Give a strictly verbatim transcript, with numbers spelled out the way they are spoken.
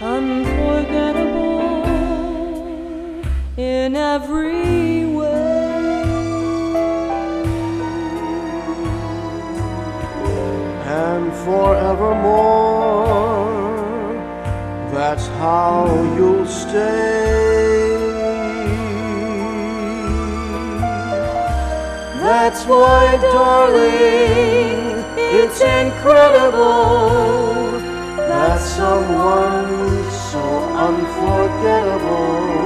unforgettable in every way. And forevermore, that's how you'll stay. That's why, darling, it's incredible that someone so unforgettable